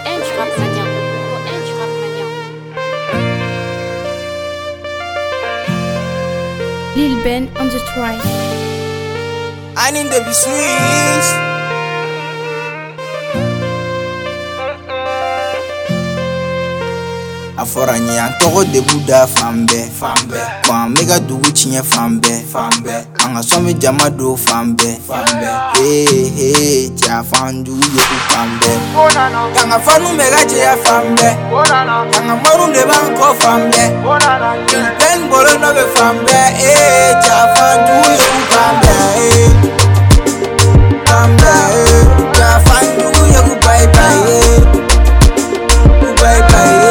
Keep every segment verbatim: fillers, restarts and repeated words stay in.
N du rap mania. Numéro un du rap mania. Lil Ben on the track. I need to be sweet. A fɔra n ye an tɔgɔ de b'u da fan bɛɛ wa an bɛ ka dugu tiɲɛ fan bɛɛ an ka sɔn bɛ jama don fan bɛɛ ee ee cɛ fanjugu ye u kan bɛɛ kan ka fanu bɛ ka cɛya fan bɛɛ kan ka maru de b'an kɔ fan bɛɛ Lil Ben bolo nɔ bɛ fan bɛɛ ee cɛ fanjugu ye u kan bɛɛ fan bɛɛ cɛ fanjugu ye u bye bye u bye bye.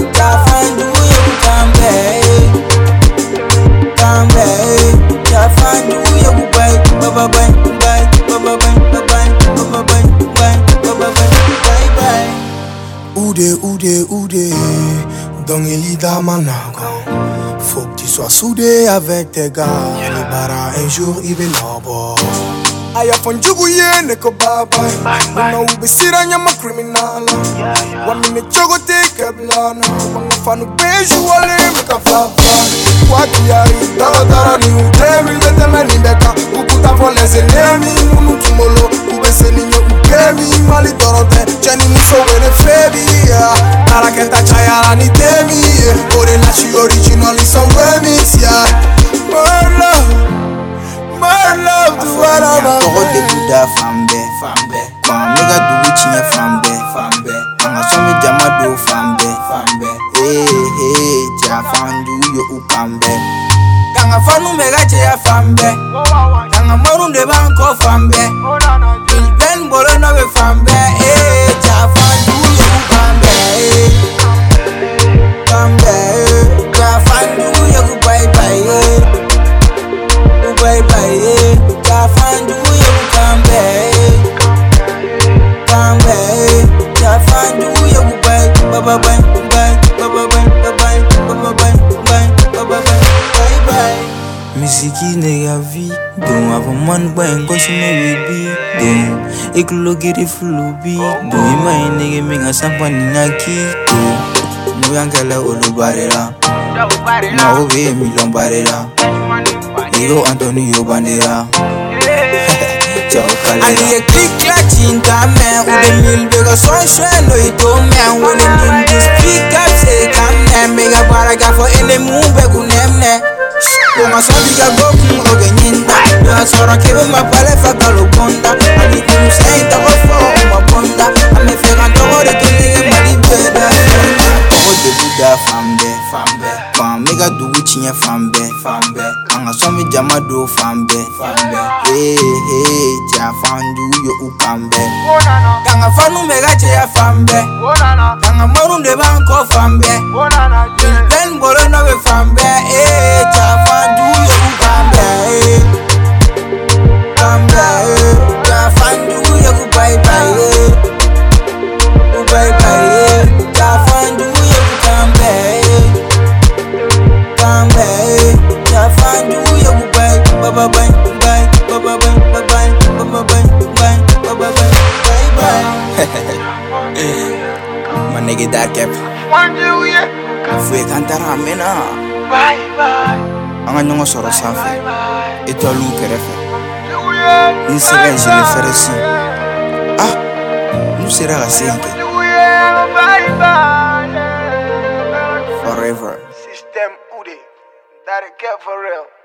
Oudé, oudé, oudé, dans les damanagon. Faut que tu sois soudé avec tes gars. Les bara un jour il va là-bas. Aya fonjugu ye ne ko baba. Mama ube siranya ma criminal. Wa mine chogo te kablana. Wanga fanu beju wale me ka fafa. Kwa kiari dara dara ni udemi lete meni beka. Ukuta fole se nemi munu tumolo. Ube se ninyo ubemi mali torote. Cheni muso wene febi. Para que ta chayara ni temi. Ore la chi original is some remix ya. More love. My love to what I'm about. Tɔgɔ de b'u da fan bɛɛ wa an bɛ ka dugu tiɲɛ fan bɛɛ an ka sɔn bɛ jama don fan bɛɛ ee ee cɛ fanjugu ye u kan bɛɛ kan ka fanu bɛ ka cɛya fan bɛɛ kan ka maru de b'an kɔ fan bɛɛ Lil Ben bolo nɔ bɛ fan bɛɛ ee cɛ fanjugu ye u kan bɛɛ fan bɛɛ cɛ fanjugu ye u bye bye. Bye bye, ja fandu ye come back, come back, ja fandu ye bye, bye bye bye, bye bye bye, bye bye bye, bye bye. Musiki nega vi, don avant man bang kosine webi, don ekulo giri fulubi, don ima nega minga sampani naki, don muyangela olubarera, na obe milon barera. Yo Antonio Bandera. I need a click like Chinta man. With a mil bigger sunshine, no it don't man. When the moon just speak up, say come and make a paragraph for any moon, but good name. So my son is a broken organinda. You are so I keep my palette for Galobonda. I need to say the offer on my bonda. I'm a fair and all the killing money better. Oh, the Buddha family, family. Fam, make a do which in your family, family. An ka sɔn bɛ jama don fan bɛɛ ee ee cɛ fanjugu ye u kan bɛɛ kan ka fanu bɛ ka cɛya fan bɛɛ kan ka maru de b'an kɔ fan bɛɛ Lil Ben bolo nɔ bɛ fan bɛɛ ee cɛ fanjugu ye u kan bɛɛ kan bɛɛ cɛ fanjugu ye u bye bye u bye bye cɛ fanjugu ye u kan bɛɛ kan bɛɛ cɛ fanjugu ye u bye bye bye bye bye bye bye bye bye bye bye bye. My nigga that kept. Fue cantar a mena. Bye bye. Anga nyongo soro sanfɛ. Étoile kɛrɛfɛ. Ni sɛbɛn je le ferai si. Ah, nous sera ka se kɛ. Forever. System Oudé. That it kept for real.